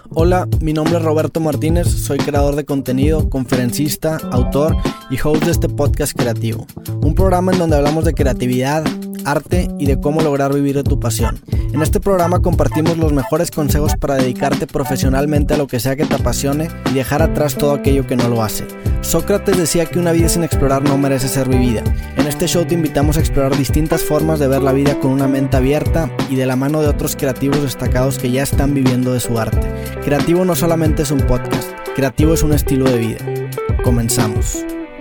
Hola, mi nombre es Roberto Martínez, soy creador de contenido, conferencista, autor y host de este podcast creativo. Un programa en donde hablamos de creatividad, arte y de cómo lograr vivir de tu pasión. En este programa compartimos los mejores consejos para dedicarte profesionalmente a lo que sea que te apasione y dejar atrás todo aquello que no lo hace. Sócrates decía que una vida sin explorar no merece ser vivida. En este show te invitamos a explorar distintas formas de ver la vida con una mente abierta y de la mano de otros creativos destacados que ya están viviendo de su arte. Creativo no solamente es un podcast, creativo es un estilo de vida. Comenzamos.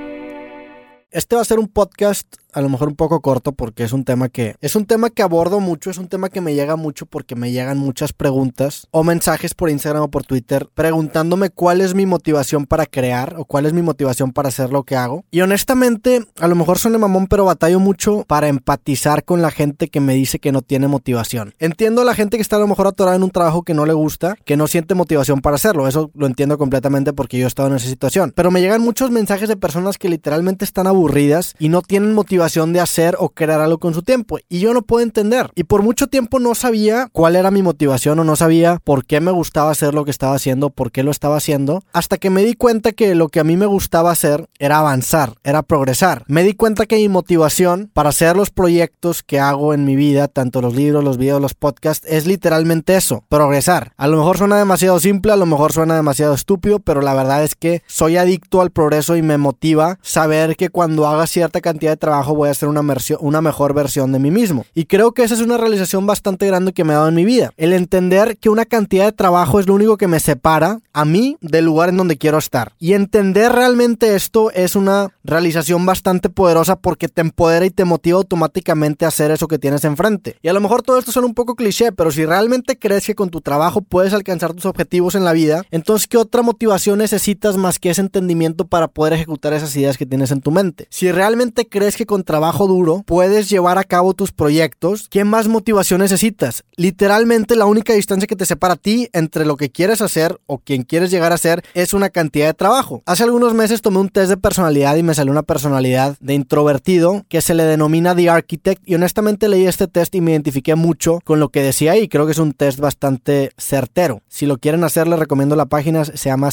Este va a ser un podcast a lo mejor un poco corto porque es un tema que abordo mucho, es un tema que me llega mucho porque me llegan muchas preguntas o mensajes por Instagram o por Twitter preguntándome cuál es mi motivación para crear o cuál es mi motivación para hacer lo que hago. Y honestamente, a lo mejor suena mamón, pero batallo mucho para empatizar con la gente que me dice que no tiene motivación. Entiendo a la gente que está a lo mejor atorada en un trabajo que no le gusta, que no siente motivación para hacerlo. Eso lo entiendo completamente porque yo he estado en esa situación. Pero me llegan muchos mensajes de personas que literalmente están aburridas y no tienen motivación de hacer o crear algo con su tiempo, y yo no puedo entender, y por mucho tiempo no sabía cuál era mi motivación o no sabía por qué me gustaba hacer lo que estaba haciendo, por qué lo estaba haciendo, hasta que me di cuenta que lo que a mí me gustaba hacer era avanzar, era progresar. Me di cuenta que mi motivación para hacer los proyectos que hago en mi vida, tanto los libros, los videos, los podcasts, es literalmente eso, progresar. A lo mejor suena demasiado simple, a lo mejor suena demasiado estúpido, pero la verdad es que soy adicto al progreso y me motiva saber que cuando haga cierta cantidad de trabajo voy a hacer una mejor versión de mí mismo. Y creo que esa es una realización bastante grande que me ha dado en mi vida. El entender que una cantidad de trabajo es lo único que me separa a mí del lugar en donde quiero estar. Y entender realmente esto es una realización bastante poderosa porque te empodera y te motiva automáticamente a hacer eso que tienes enfrente. Y a lo mejor todo esto suena un poco cliché, pero si realmente crees que con tu trabajo puedes alcanzar tus objetivos en la vida, entonces ¿qué otra motivación necesitas más que ese entendimiento para poder ejecutar esas ideas que tienes en tu mente? Si realmente crees que con trabajo duro puedes llevar a cabo tus proyectos, ¿qué más motivación necesitas? Literalmente la única distancia que te separa a ti entre lo que quieres hacer o quien quieres llegar a ser es una cantidad de trabajo. Hace algunos meses tomé un test de personalidad y me salió una personalidad de introvertido que se le denomina The Architect, y honestamente leí este test y me identifiqué mucho con lo que decía y creo que es un test bastante certero. Si lo quieren hacer, les recomiendo la página, se llama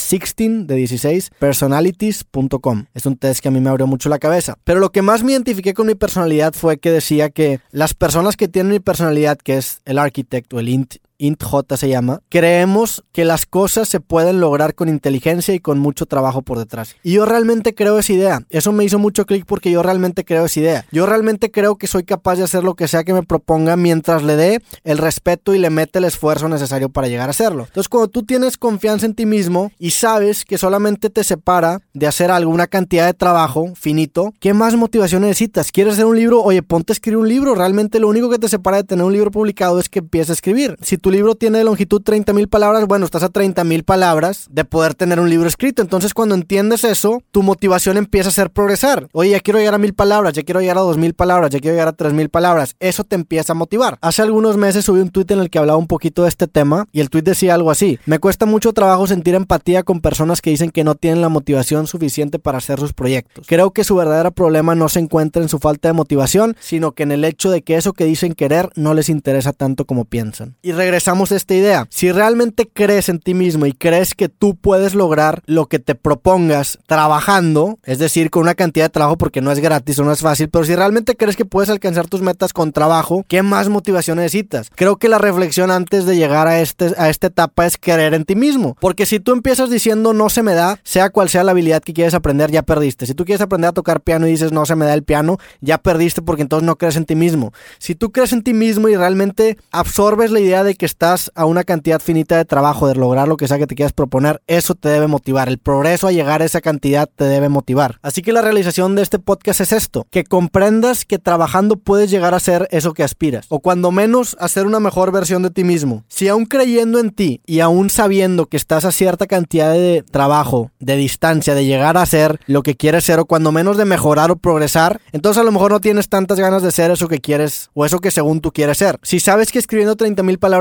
16 personalities.com. Es un test que a mí me abrió mucho la cabeza. Pero lo que más me identifiqué con mi personalidad fue que decía que las personas que tienen mi personalidad, que es el Architect o el INTJ se llama, creemos que las cosas se pueden lograr con inteligencia y con mucho trabajo por detrás. Y yo realmente creo esa idea. Eso me hizo mucho clic porque yo realmente creo esa idea. Yo realmente creo que soy capaz de hacer lo que sea que me proponga mientras le dé el respeto y le mete el esfuerzo necesario para llegar a hacerlo. Entonces, cuando tú tienes confianza en ti mismo y sabes que solamente te separa de hacer alguna cantidad de trabajo finito, ¿qué más motivación necesitas? ¿Quieres hacer un libro? Oye, ponte a escribir un libro. Realmente lo único que te separa de tener un libro publicado es que empieces a escribir. Si tu libro tiene de longitud 30,000 palabras, bueno, estás a 30,000 palabras de poder tener un libro escrito. Entonces, cuando entiendes eso, tu motivación empieza a ser progresar. Oye, ya quiero llegar a 1,000 palabras, ya quiero llegar a 2,000 palabras, ya quiero llegar a 3,000 palabras. Eso te empieza a motivar. Hace algunos meses subí un tweet en el que hablaba un poquito de este tema y el tweet decía algo así: me cuesta mucho trabajo sentir empatía con personas que dicen que no tienen la motivación suficiente para hacer sus proyectos. Creo que su verdadero problema no se encuentra en su falta de motivación, sino que en el hecho de que eso que dicen querer no les interesa tanto como piensan. Y regresamos a esta idea. Si realmente crees en ti mismo y crees que tú puedes lograr lo que te propongas trabajando, es decir, con una cantidad de trabajo, porque no es gratis o no es fácil, pero si realmente crees que puedes alcanzar tus metas con trabajo, ¿qué más motivación necesitas? Creo que la reflexión antes de llegar a esta etapa es creer en ti mismo, porque si tú empiezas diciendo no se me da, sea cual sea la habilidad que quieres aprender, ya perdiste. Si tú quieres aprender a tocar piano y dices no se me da el piano, ya perdiste porque entonces no crees en ti mismo. Si tú crees en ti mismo y realmente absorbes la idea de que estás a una cantidad finita de trabajo, de lograr lo que sea que te quieras proponer, eso te debe motivar. El progreso a llegar a esa cantidad te debe motivar. Así que la realización de este podcast es esto: que comprendas que trabajando puedes llegar a ser eso que aspiras, o cuando menos a ser una mejor versión de ti mismo. Si aún creyendo en ti y aún sabiendo que estás a cierta cantidad de trabajo, de distancia, de llegar a ser lo que quieres ser, o cuando menos de mejorar o progresar, entonces a lo mejor no tienes tantas ganas de ser eso que quieres o eso que según tú quieres ser. Si sabes que escribiendo 30,000 palabras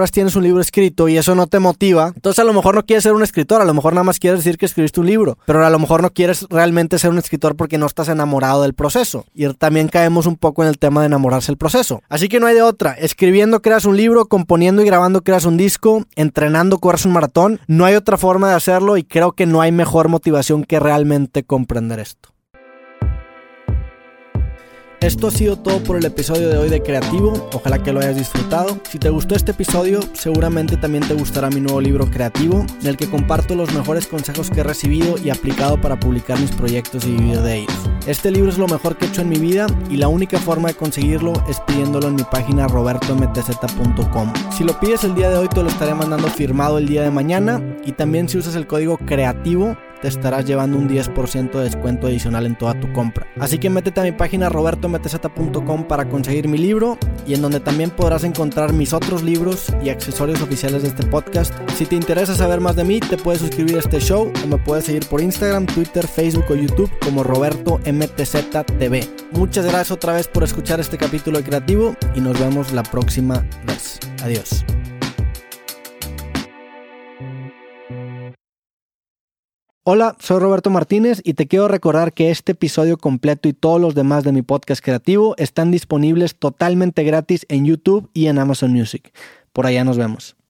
más tienes un libro escrito y eso no te motiva, entonces a lo mejor no quieres ser un escritor, a lo mejor nada más quieres decir que escribiste un libro, pero a lo mejor no quieres realmente ser un escritor porque no estás enamorado del proceso. Y también caemos un poco en el tema de enamorarse del proceso. Así que no hay de otra. Escribiendo creas un libro, componiendo y grabando creas un disco, entrenando corres un maratón. No hay otra forma de hacerlo y creo que no hay mejor motivación que realmente comprender esto. Esto ha sido todo por el episodio de hoy de Creativo, ojalá que lo hayas disfrutado. Si te gustó este episodio, seguramente también te gustará mi nuevo libro Creativo, en el que comparto los mejores consejos que he recibido y aplicado para publicar mis proyectos y vivir de ellos. Este libro es lo mejor que he hecho en mi vida y la única forma de conseguirlo es pidiéndolo en mi página robertomtz.com. Si lo pides el día de hoy, te lo estaré mandando firmado el día de mañana, y también si usas el código Creativo, te estarás llevando un 10% de descuento adicional en toda tu compra. Así que métete a mi página robertomtz.com para conseguir mi libro, y en donde también podrás encontrar mis otros libros y accesorios oficiales de este podcast. Si te interesa saber más de mí, te puedes suscribir a este show o me puedes seguir por Instagram, Twitter, Facebook o YouTube como RobertoMTZTV. Muchas gracias otra vez por escuchar este capítulo de Creativo y nos vemos la próxima vez. Adiós. Hola, soy Roberto Martínez y te quiero recordar que este episodio completo y todos los demás de mi podcast Creativo están disponibles totalmente gratis en YouTube y en Amazon Music. Por allá nos vemos.